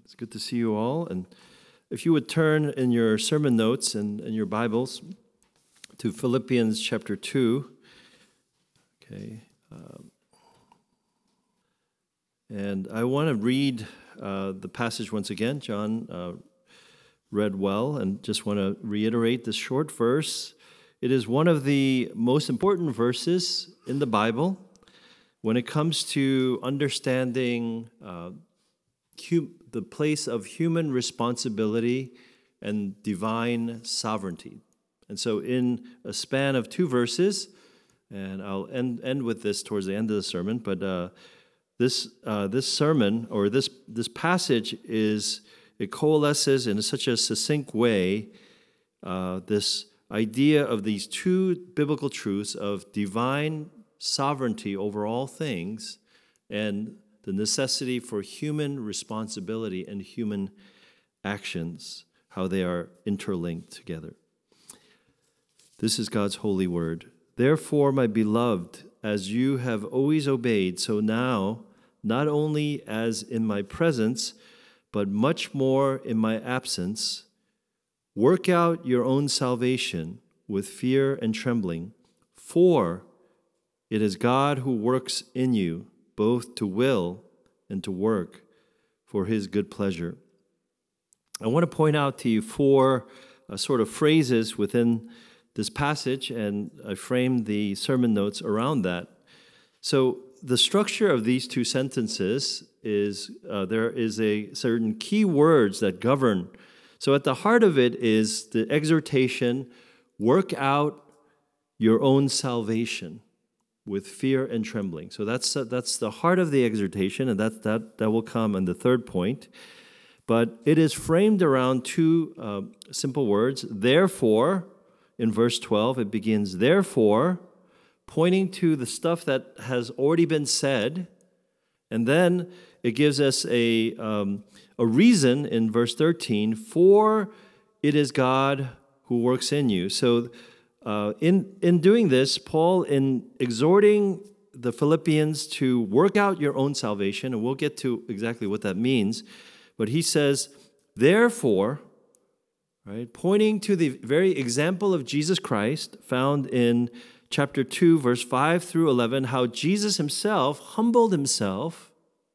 It's good to see you all. And if you would turn in your sermon notes and in your Bibles to Philippians chapter 2. Okay. And I want to read the passage once again. John read well, and just want to reiterate this short verse. It is one of the most important verses in the Bible when it comes to understanding the place of human responsibility and divine sovereignty. And so in a span of 2 verses, and I'll end with this towards the end of the sermon, but this sermon, or this passage, it coalesces in such a succinct way this idea of these 2 biblical truths of divine sovereignty over all things and the necessity for human responsibility and human actions, how they are interlinked together. This is God's holy word. Therefore, my beloved, as you have always obeyed, so now, not only as in my presence, but much more in my absence, work out your own salvation with fear and trembling, for it is God who works in you, both to will and to work for his good pleasure. I want to point out to you 4 sort of phrases within this passage, and I framed the sermon notes around that. So the structure of these 2 sentences is there is a certain key words that govern. So at the heart of it is the exhortation, work out your own salvation with fear and trembling. So that's the heart of the exhortation, and that will come on the 3rd point. But it is framed around 2 simple words. Therefore, in verse 12, it begins, therefore, pointing to the stuff that has already been said, and then it gives us a reason in verse 13, for it is God who works in you. So in doing this, Paul, in exhorting the Philippians to work out your own salvation, and we'll get to exactly what that means, but he says, therefore, right, pointing to the very example of Jesus Christ found in chapter 2, verse 5 through 11, how Jesus himself humbled himself,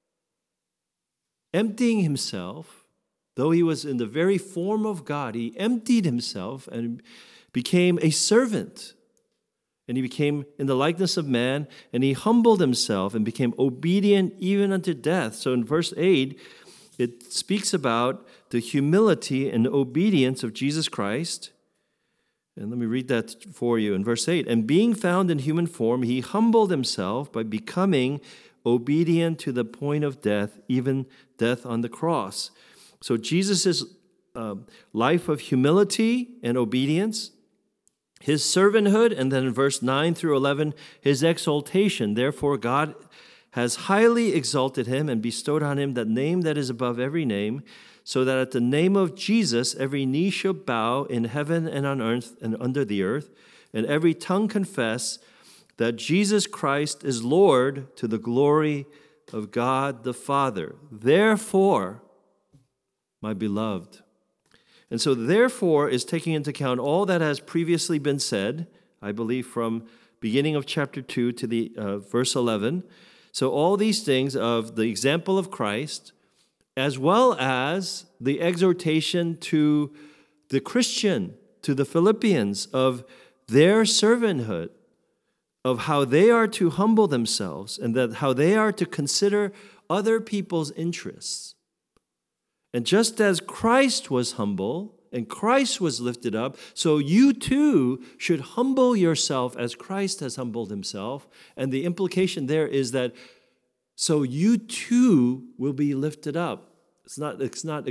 emptying himself, though he was in the very form of God, he emptied himself and became a servant. And he became in the likeness of man, and he humbled himself and became obedient even unto death. So in verse 8, it speaks about the humility and obedience of Jesus Christ. And let me read that for you in verse 8. And being found in human form, he humbled himself by becoming obedient to the point of death, even death on the cross. So Jesus' life of humility and obedience, his servanthood, and then in verse 9 through 11, his exaltation. Therefore, God has highly exalted him and bestowed on him that name that is above every name, so that at the name of Jesus every knee shall bow in heaven and on earth and under the earth, and every tongue confess that Jesus Christ is Lord, to the glory of God the Father. Therefore, my beloved. And so therefore is taking into account all that has previously been said, I believe from beginning of chapter 2 to the verse 11. So all these things of the example of Christ, as well as the exhortation to the Christian, to the Philippians, of their servanthood, of how they are to humble themselves, and that how they are to consider other people's interests. And just as Christ was humble and Christ was lifted up, so you too should humble yourself as Christ has humbled himself. And the implication there is that so you too will be lifted up. It's not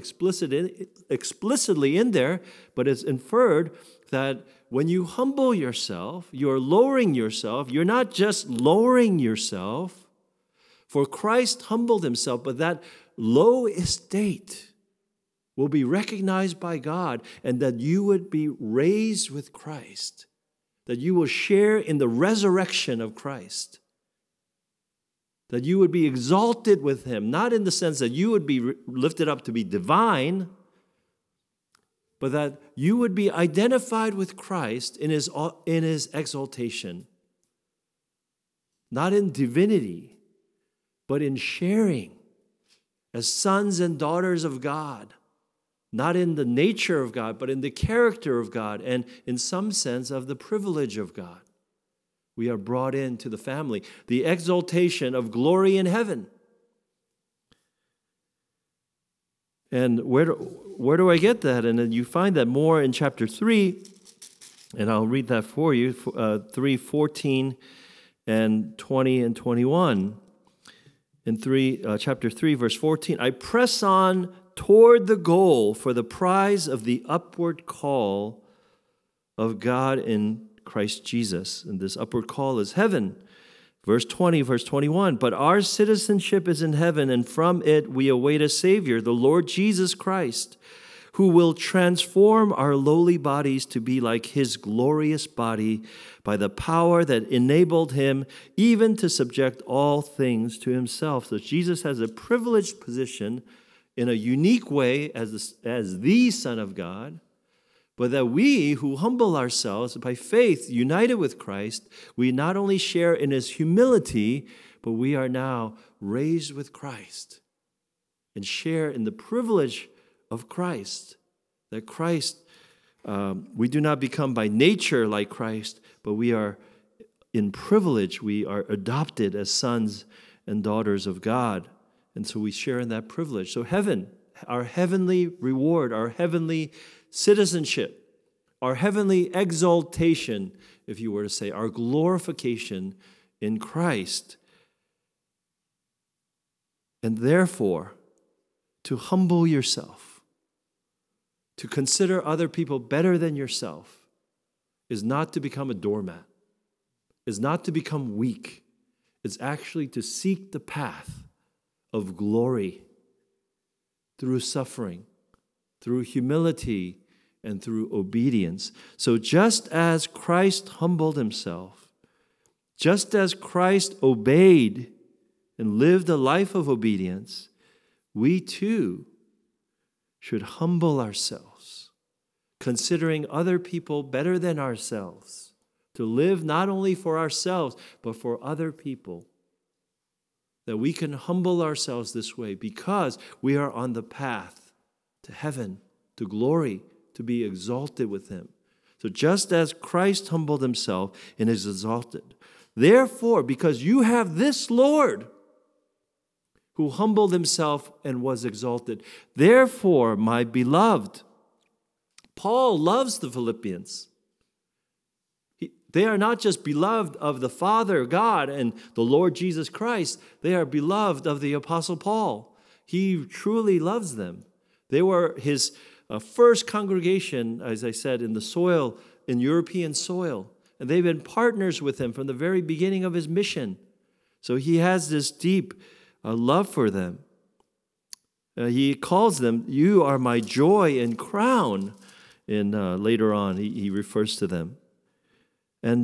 explicitly in there, but it's inferred that when you humble yourself, you're lowering yourself. You're not just lowering yourself, for Christ humbled himself, but that low estate will be recognized by God, and that you would be raised with Christ, that you will share in the resurrection of Christ. that you would be exalted with him, not in the sense that you would be lifted up to be divine, but that you would be identified with Christ in his exaltation. Not in divinity, but in sharing as sons and daughters of God. Not in the nature of God, but in the character of God, and in some sense of the privilege of God. We are brought into the family. The exaltation of glory in heaven. And where do I get that? And then you find that more in chapter 3, and I'll read that for you, 3:14 and 20 and 21. In chapter 3, verse 14, I press on toward the goal for the prize of the upward call of God in Christ Jesus. And this upward call is heaven. Verse 20, verse 21, but our citizenship is in heaven, and from it we await a Savior, the Lord Jesus Christ, who will transform our lowly bodies to be like his glorious body by the power that enabled him even to subject all things to himself. So Jesus has a privileged position in a unique way as the Son of God, but that we who humble ourselves by faith, united with Christ, we not only share in his humility, but we are now raised with Christ and share in the privilege of Christ. That Christ, we do not become by nature like Christ, but we are in privilege. We are adopted as sons and daughters of God. And so we share in that privilege. So heaven, our heavenly reward, our heavenly citizenship, our heavenly exaltation, if you were to say, our glorification in Christ. And therefore, to humble yourself, to consider other people better than yourself, is not to become a doormat, is not to become weak. It's actually to seek the path of glory through suffering, through humility, and through obedience. So just as Christ humbled himself, just as Christ obeyed and lived a life of obedience, we too should humble ourselves, considering other people better than ourselves, to live not only for ourselves, but for other people. That we can humble ourselves this way because we are on the path to heaven, to glory, to be exalted with him. So just as Christ humbled himself and is exalted, therefore, because you have this Lord who humbled himself and was exalted, therefore, my beloved, Paul loves the Philippians. They are not just beloved of the Father, God, and the Lord Jesus Christ. They are beloved of the Apostle Paul. He truly loves them. They were his first congregation, as I said, in the soil, in European soil. And they've been partners with him from the very beginning of his mission. So he has this deep love for them. He calls them, you are my joy and crown. And later on, he refers to them. And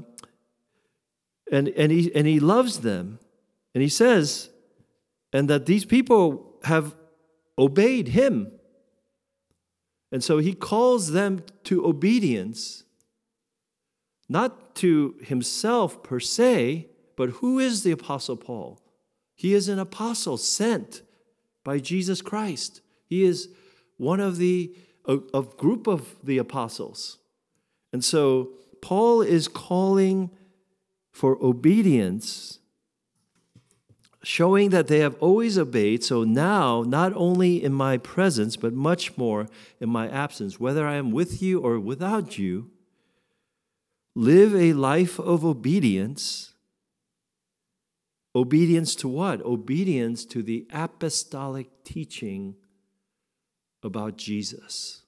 he loves them. And he says, and that these people have obeyed him. And so he calls them to obedience, not to himself per se, but who is the Apostle Paul? He is an apostle sent by Jesus Christ. He is one of a group of the apostles. And so Paul is calling for obedience, showing that they have always obeyed. So now, not only in my presence, but much more in my absence, whether I am with you or without you, live a life of obedience. Obedience to what? Obedience to the apostolic teaching about Jesus.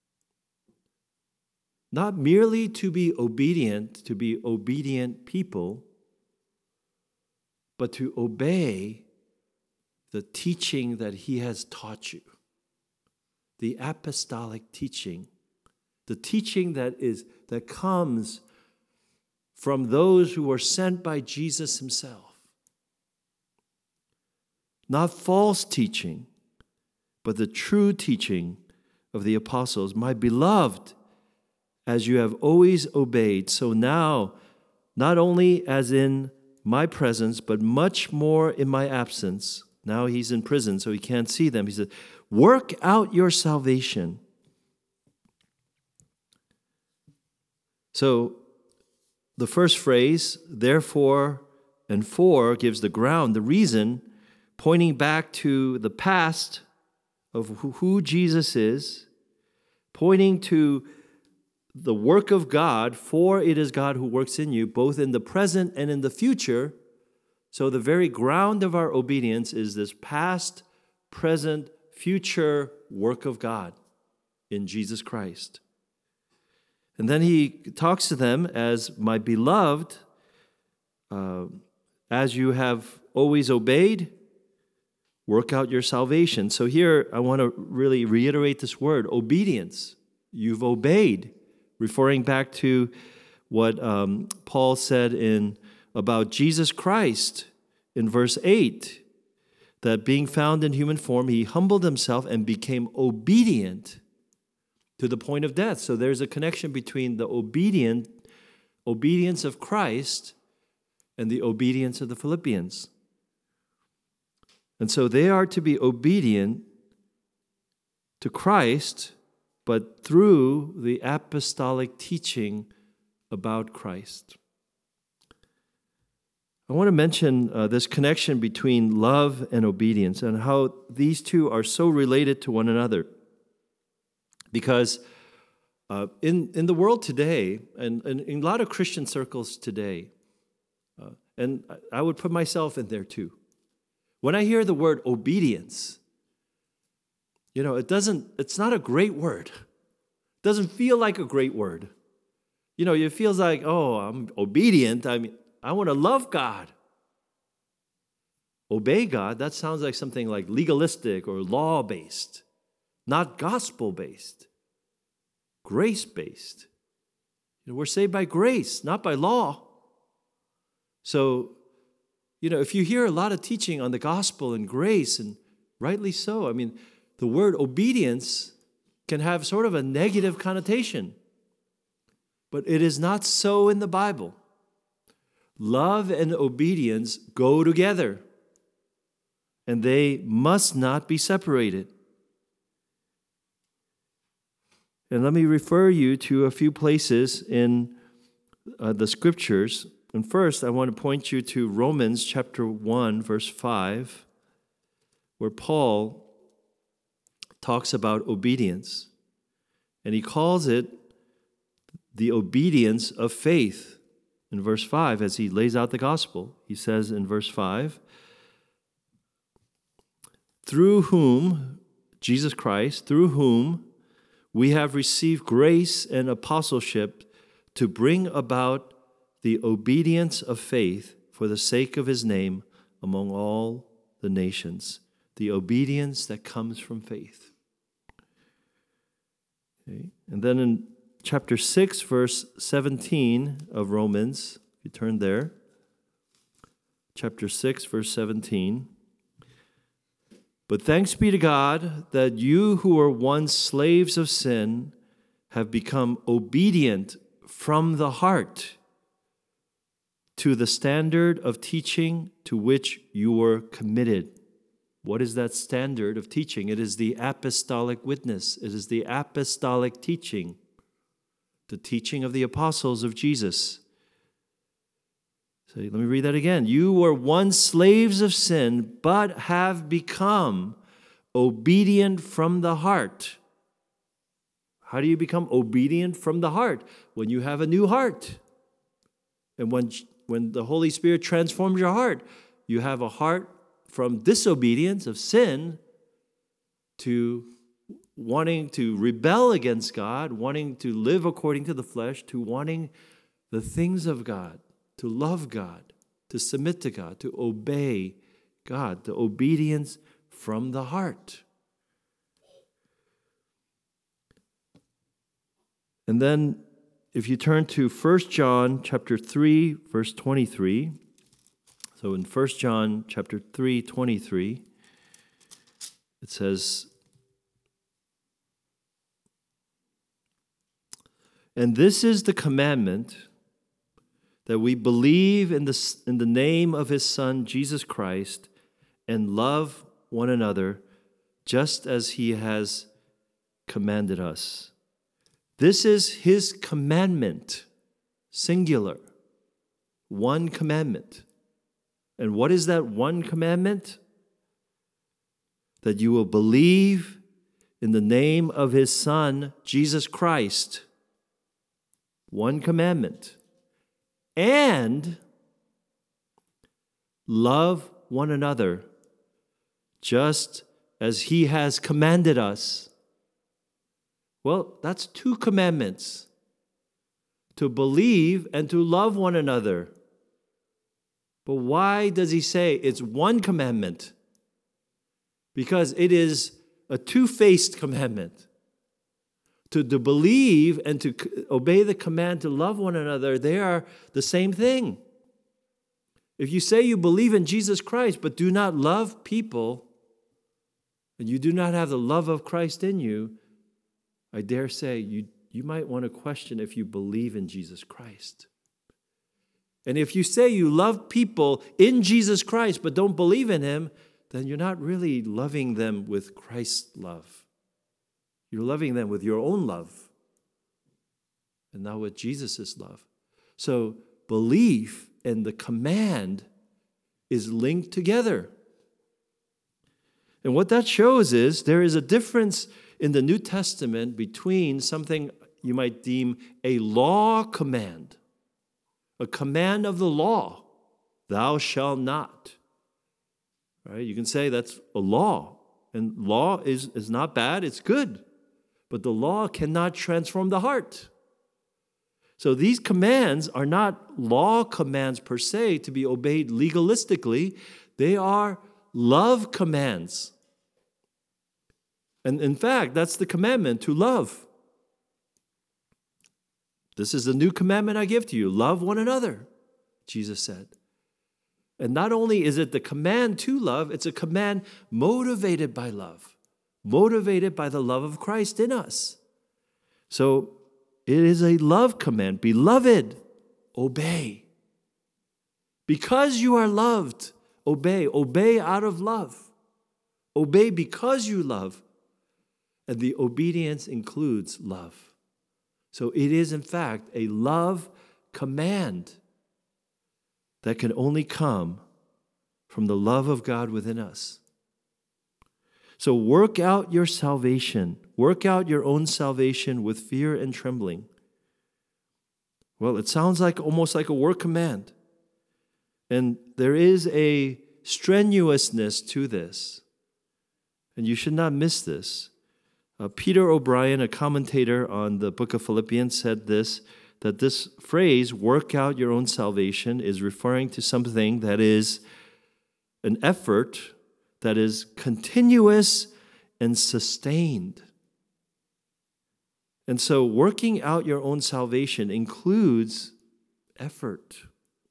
Not merely to be obedient people, but to obey the teaching that he has taught you. The apostolic teaching. The teaching that comes from those who were sent by Jesus himself. not false teaching, but the true teaching of the apostles. My beloved, as you have always obeyed, so now, not only as in my presence, but much more in my absence. Now he's in prison, so he can't see them. He said, work out your salvation. So the first phrase, therefore and for, gives the ground, the reason, pointing back to the past of who Jesus is, pointing to the work of God, for it is God who works in you, both in the present and in the future. So the very ground of our obedience is this past, present, future work of God in Jesus Christ. And then he talks to them as my beloved, as you have always obeyed, work out your salvation. So here I want to really reiterate this word, obedience. You've obeyed, referring back to what Paul said about Jesus Christ in verse 8, that being found in human form, he humbled himself and became obedient to the point of death. So there's a connection between the obedience of Christ and the obedience of the Philippians. And so they are to be obedient to Christ, but through the apostolic teaching about Christ. I want to mention this connection between love and obedience and how these two are so related to one another. Because in the world today, and in a lot of Christian circles today, and I would put myself in there too, when I hear the word obedience, it's not a great word. It doesn't feel like a great word. It feels like, I'm obedient. I want to love God. Obey God, that sounds like something like legalistic or law-based, not gospel-based, grace-based. We're saved by grace, not by law. So, if you hear a lot of teaching on the gospel and grace, and rightly so, the word obedience can have sort of a negative connotation. But it is not so in the Bible. Love and obedience go together, and they must not be separated. And let me refer you to a few places in the scriptures. And first, I want to point you to Romans chapter 1, verse 5, where Paul talks about obedience. And he calls it the obedience of faith. In verse 5, as he lays out the gospel, he says in verse 5, through whom, Jesus Christ, through whom we have received grace and apostleship to bring about the obedience of faith for the sake of his name among all the nations. The obedience that comes from faith. Okay. And then in chapter 6, verse 17 of Romans, if you turn there, chapter 6, verse 17. But thanks be to God that you who were once slaves of sin have become obedient from the heart to the standard of teaching to which you were committed. What is that standard of teaching? It is the apostolic witness. It is the apostolic teaching. The teaching of the apostles of Jesus. So let me read that again. You were once slaves of sin, but have become obedient from the heart. How do you become obedient from the heart? When you have a new heart. And when the Holy Spirit transforms your heart, you have a heart from disobedience of sin to wanting to rebel against God, wanting to live according to the flesh, to wanting the things of God, to love God, to submit to God, to obey God, the obedience from the heart. And then if you turn to 1 John chapter 3, verse 23, so in 1 John chapter 3, 23, It says, "And this is the commandment, that we believe in the name of his Son, Jesus Christ, and love one another just as he has commanded us." This is his commandment, singular, one commandment. And what is that one commandment? That you will believe in the name of his Son, Jesus Christ. One commandment. And love one another just as he has commanded us. Well, that's two commandments. To believe and to love one another. But why does he say it's one commandment? Because it is a two-faced commandment. To believe and to obey the command to love one another, they are the same thing. If you say you believe in Jesus Christ but do not love people, and you do not have the love of Christ in you, I dare say you might want to question if you believe in Jesus Christ. And if you say you love people in Jesus Christ but don't believe in him, then you're not really loving them with Christ's love. You're loving them with your own love and not with Jesus' love. So belief and the command is linked together. And what that shows is there is a difference in the New Testament between something you might deem a law command, a command of the law, thou shalt not. Right? You can say that's a law, and law is not bad, it's good. But the law cannot transform the heart. So these commands are not law commands per se to be obeyed legalistically. They are love commands. And in fact, that's the commandment, to love. This is the new commandment I give to you. Love one another, Jesus said. And not only is it the command to love, it's a command motivated by love, motivated by the love of Christ in us. So it is a love command. Beloved, obey. Because you are loved, obey. Obey out of love. Obey because you love. And the obedience includes love. So it is, in fact, a love command that can only come from the love of God within us. So work out your salvation. Work out your own salvation with fear and trembling. Well, it sounds like almost like a work command. And there is a strenuousness to this. And you should not miss this. Peter O'Brien, a commentator on the book of Philippians, said this, that this phrase, work out your own salvation, is referring to something that is an effort that is continuous and sustained. And so working out your own salvation includes effort.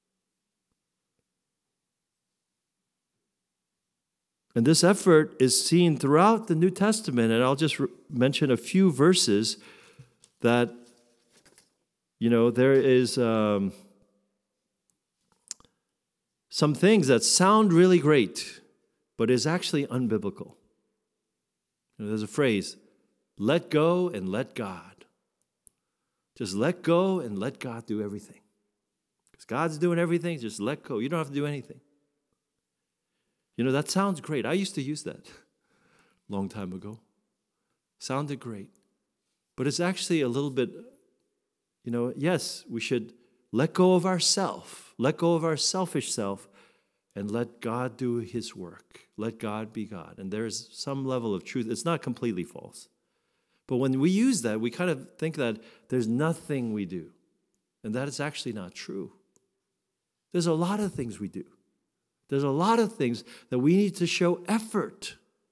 And this effort is seen throughout the New Testament, and I'll just mention a few verses that, there is some things that sound really great, but is actually unbiblical. There's a phrase, let go and let God. Just let go and let God do everything. Because God's doing everything, just let go. You don't have to do anything. That sounds great. I used to use that a long time ago. Sounded great. But it's actually a little bit, yes, we should let go of ourself, let go of our selfish self, and let God do his work. Let God be God. And there's some level of truth. It's not completely false. But when we use that, we kind of think that there's nothing we do. And that is actually not true. There's a lot of things we do. There's a lot of things that we need to show effort.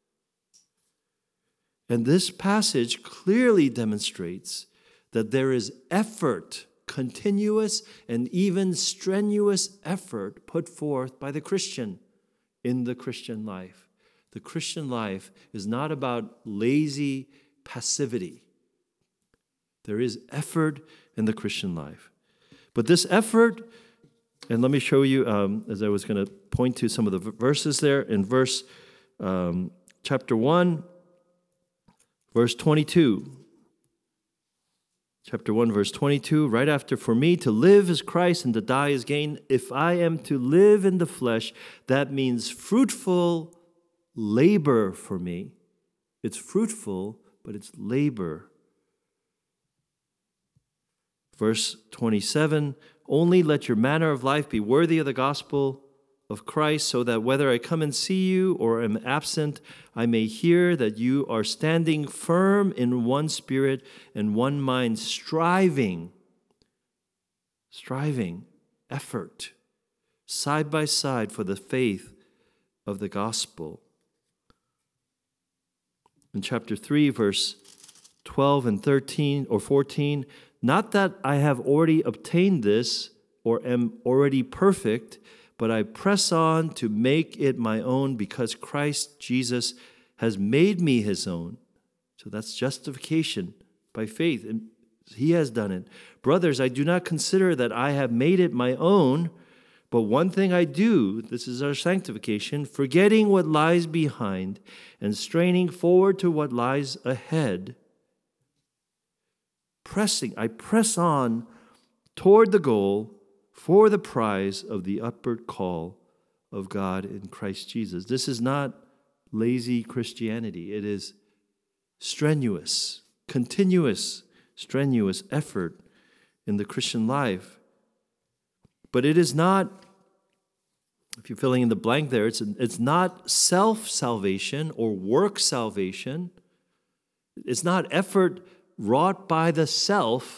And this passage clearly demonstrates that there is effort, continuous and even strenuous effort put forth by the Christian in the Christian life. The Christian life is not about lazy passivity. There is effort in the Christian life. But this effort, and let me show you, as I was going to point to some of the verses there, in chapter 1, verse 22. Chapter 1, verse 22, right after, "For me to live is Christ and to die is gain. If I am to live in the flesh, that means fruitful labor for me." It's fruitful, but it's labor. Verse 27, "Only let your manner of life be worthy of the gospel of Christ, so that whether I come and see you or am absent, I may hear that you are standing firm in one spirit and one mind, striving, effort, side by side for the faith of the gospel." In chapter 3, verse 12 and 13 or 14, "Not that I have already obtained this or am already perfect, but I press on to make it my own because Christ Jesus has made me his own." So that's justification by faith, and he has done it. "Brothers, I do not consider that I have made it my own, but one thing I do," this is our sanctification, "forgetting what lies behind and straining forward to what lies ahead, I press on toward the goal for the prize of the upward call of God in Christ Jesus." This is not lazy Christianity. It is strenuous, continuous, strenuous effort in the Christian life. But it is not, if you're filling in the blank there, it's not self-salvation or work salvation. It's not effort wrought by the self,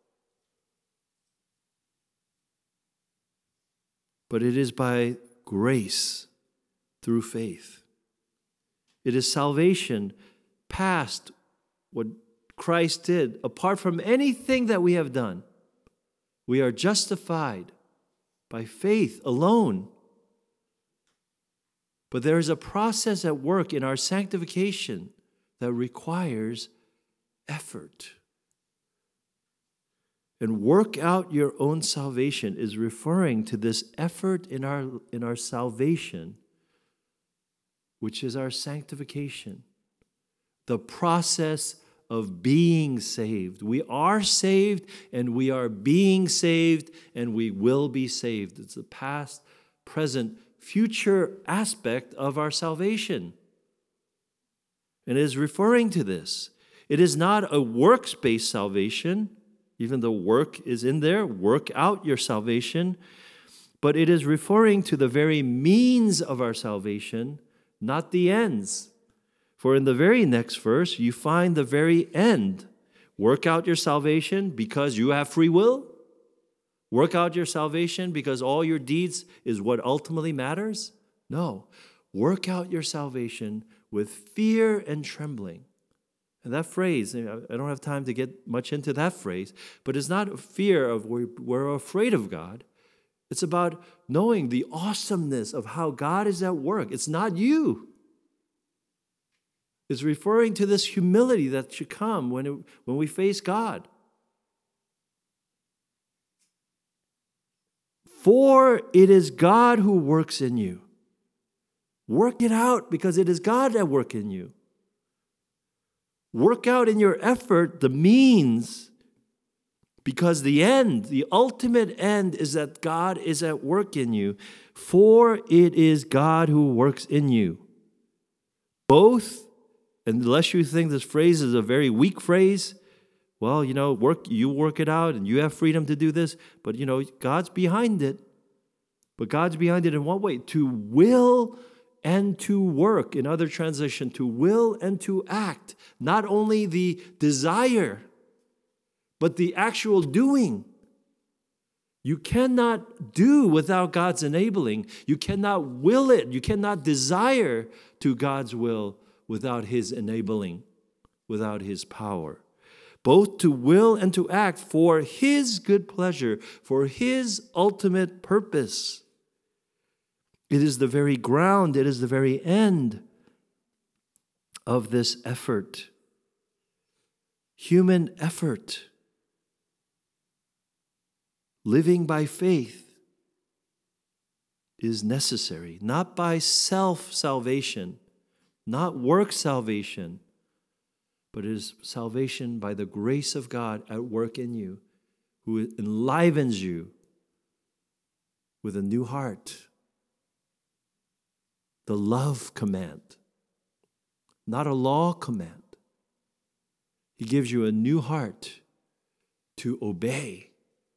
but it is by grace through faith. It is salvation past what Christ did, apart from anything that we have done. We are justified by faith alone. But there is a process at work in our sanctification that requires effort. And "work out your own salvation" is referring to this effort in our salvation, which is our sanctification, the process of being saved. We are saved, and we are being saved, and we will be saved. It's the past, present, future aspect of our salvation. And it is referring to this. It is not a works-based salvation, even though work is in there, work out your salvation, but it is referring to the very means of our salvation, not the ends. For in the very next verse, you find the very end. Work out your salvation because you have free will. Work out your salvation because all your deeds is what ultimately matters. No, work out your salvation with fear and trembling. And that phrase, I don't have time to get much into that phrase, but it's not a fear of we're afraid of God. It's about knowing the awesomeness of how God is at work. It's not you. It's referring to this humility that should come when we face God. "For it is God who works in you." Work it out because it is God at work in you. Work out in your effort the means, because the end, the ultimate end, is that God is at work in you. "For it is God who works in you." Both, unless you think this phrase is a very weak phrase, well, you work it out and you have freedom to do this, but God's behind it. But God's behind it in what way? To will and to work. In other translation, to will and to act. Not only the desire, but the actual doing. You cannot do without God's enabling. You cannot will it. You cannot desire to God's will without His enabling, without His power. Both to will and to act for His good pleasure, for His ultimate purpose. It is the very ground, it is the very end of this effort. Human effort. Living by faith is necessary, not by self-salvation, not work salvation, but it is salvation by the grace of God at work in you, who enlivens you with a new heart. The love command, not a law command. He gives you a new heart to obey.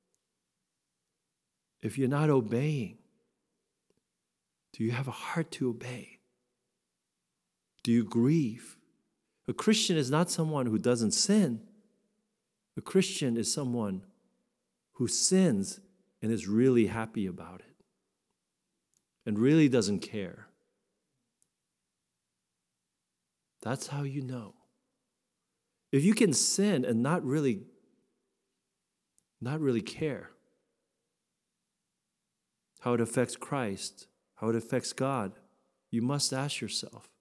If you're not obeying, do you have a heart to obey? Do you grieve? A Christian is not someone who doesn't sin. A Christian is someone who sins and is really happy about it and really doesn't care. That's how you know. If you can sin and not really care how it affects Christ, how it affects God, you must ask yourself,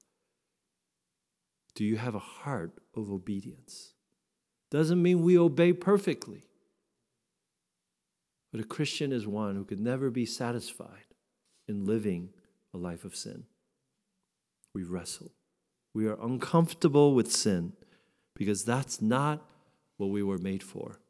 do you have a heart of obedience? Doesn't mean we obey perfectly. But a Christian is one who could never be satisfied in living a life of sin. We wrestle. We are uncomfortable with sin because that's not what we were made for.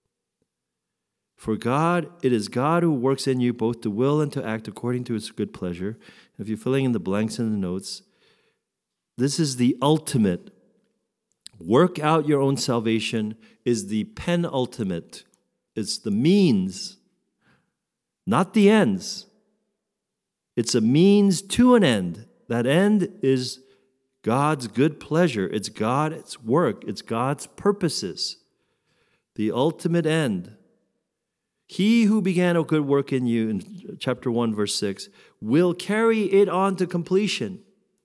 For God, it is God who works in you both to will and to act according to his good pleasure. If you're filling in the blanks in the notes, this is the ultimate. Work out your own salvation is the penultimate. It's the means, not the ends. It's a means to an end. That end is God's good pleasure. It's God's work. It's God's purposes. The ultimate end. He who began a good work in you, in chapter 1, verse 6, will carry it on to completion.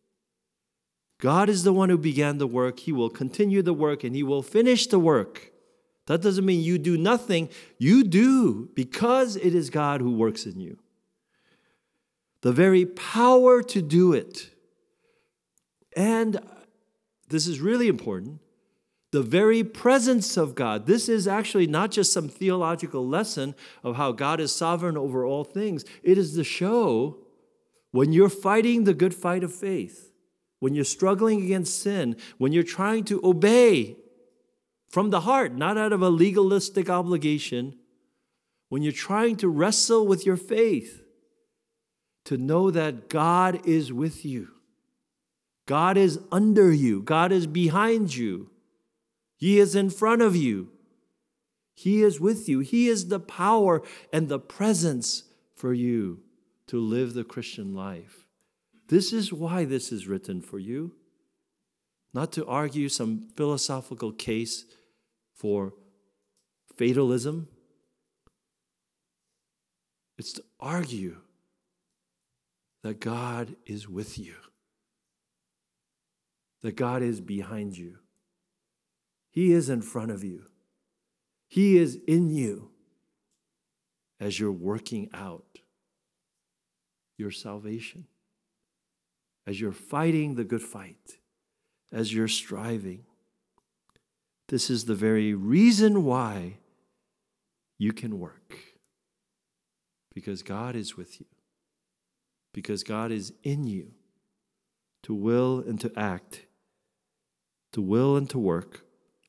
God is the one who began the work. He will continue the work and he will finish the work. That doesn't mean you do nothing. You do because it is God who works in you. The very power to do it. And this is really important. The very presence of God. This is actually not just some theological lesson of how God is sovereign over all things. It is the show when you're fighting the good fight of faith, when you're struggling against sin, when you're trying to obey from the heart, not out of a legalistic obligation, when you're trying to wrestle with your faith, to know that God is with you. God is under you. God is behind you. He is in front of you. He is with you. He is the power and the presence for you to live the Christian life. This is why this is written for you. Not to argue some philosophical case for fatalism. It's to argue that God is with you. That God is behind you. He is in front of you. He is in you as you're working out your salvation, as you're fighting the good fight, as you're striving. This is the very reason why you can work. Because God is with you. Because God is in you to will and to act, to will and to work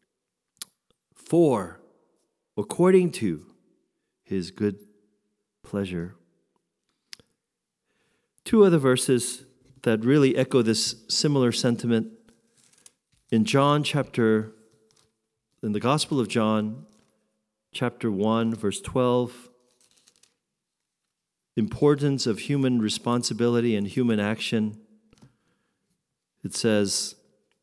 for, according to his good pleasure. Two other verses that really echo this similar sentiment. In the Gospel of John, chapter 1, verse 12, importance of human responsibility and human action. It says,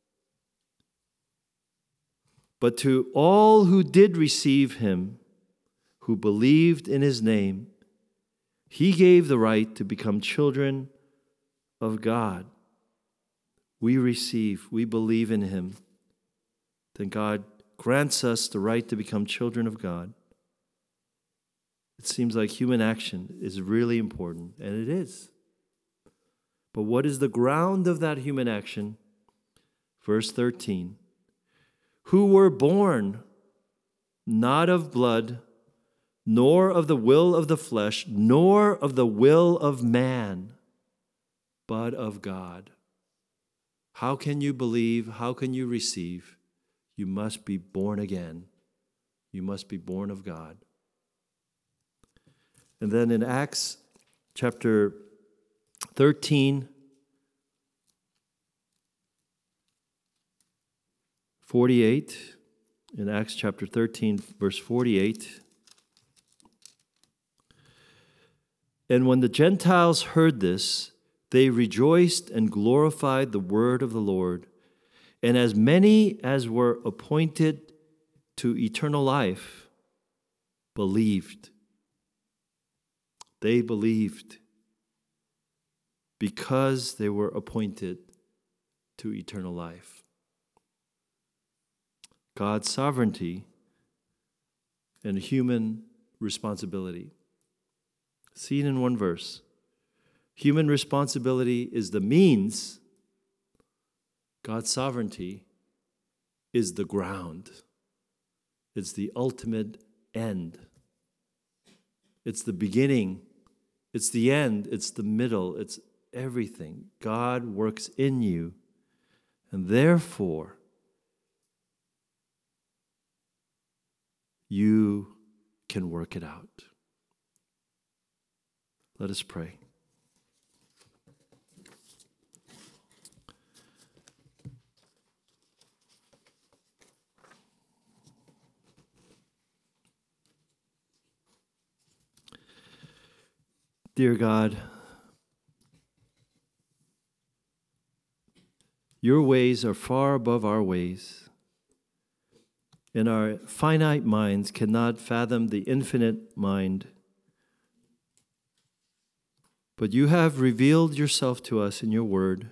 "But to all who did receive him, who believed in his name, he gave the right to become children of God." We receive, we believe in him. Then God grants us the right to become children of God. It seems like human action is really important, and it is. But what is the ground of that human action? Verse 13. Who were born not of blood, nor of the will of the flesh, nor of the will of man, but of God. How can you believe? How can you receive? You must be born again. You must be born of God. And then in Acts chapter 13, 48, in Acts chapter 13, verse 48, and when the Gentiles heard this, they rejoiced and glorified the word of the Lord. And as many as were appointed to eternal life believed. They believed because they were appointed to eternal life. God's sovereignty and human responsibility. Seen in one verse. Human responsibility is the means. God's sovereignty is the ground. It's the ultimate end. It's the beginning. It's the end. It's the middle. It's everything. God works in you. And therefore, you can work it out. Let us pray. Dear God, your ways are far above our ways, and our finite minds cannot fathom the infinite mind. But you have revealed yourself to us in your word,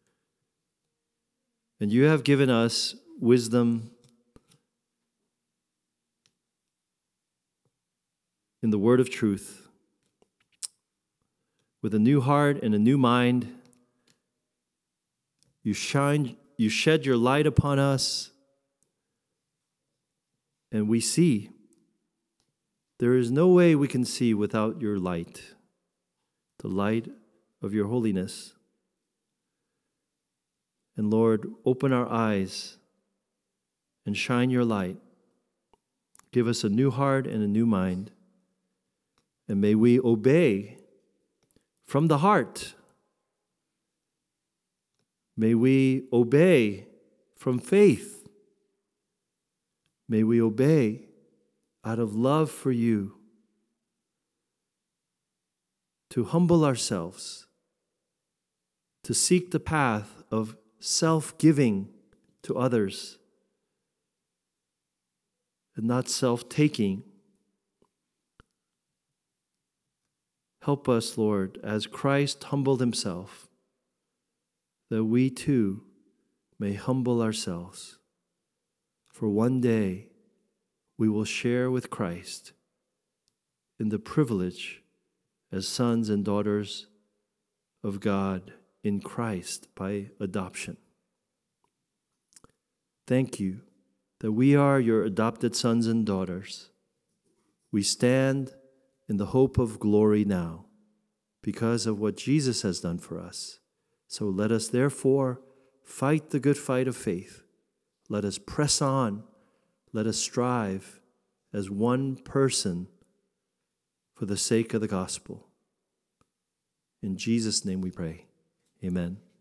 and you have given us wisdom in the word of truth. With a new heart and a new mind, you shed your light upon us, and we see. There is no way we can see without your light, the light of your holiness. And Lord, open our eyes and shine your light. Give us a new heart and a new mind, and may we obey from the heart. May we obey from faith. May we obey out of love for you, to humble ourselves, to seek the path of self-giving to others, and not self-taking. Help us, Lord, as Christ humbled himself, that we too may humble ourselves. For one day we will share with Christ in the privilege as sons and daughters of God in Christ by adoption. Thank you that we are your adopted sons and daughters. We stand in the hope of glory now because of what Jesus has done for us. So let us therefore fight the good fight of faith. Let us press on. Let us strive as one person for the sake of the gospel. In Jesus' name we pray. Amen.